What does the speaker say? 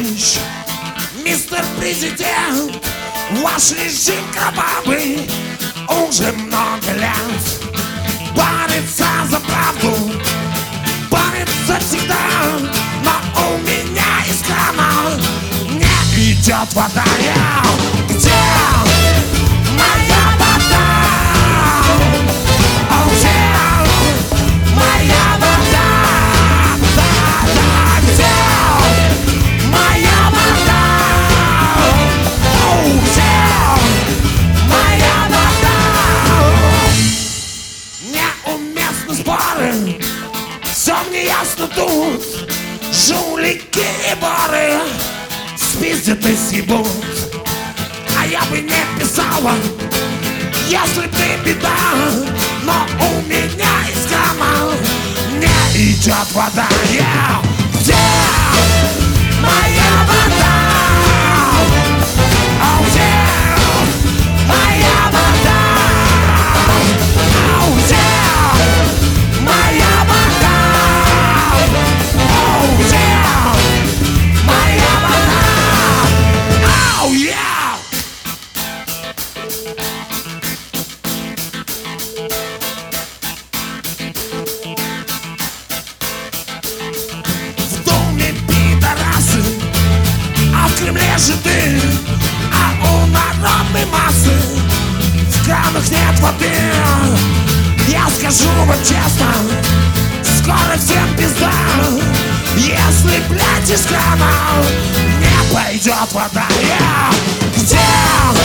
товарищ, мистер президент, ваш режим кровавый уже много лет борется за правду, борется всегда, но у меня из крана не идет вода. Где моя вода? Где моя вода? Да, где моя вода? Где моя вода? Неуместны споры, все мне ясно тут. Жулики и воры спиздят и съебут. А я бы не писала, если ты беда, но у меня из крана не идет вода. Где моя вода? Где моя вода? Где моя вода? Где моя вода? Oh yeah! В доме пидорасы, а в Кремле жиды, а у народной массы в кранах нет воды. Я скажу вам честно, скоро всем пизда, если, блядь, из крана не пойдет вода. Где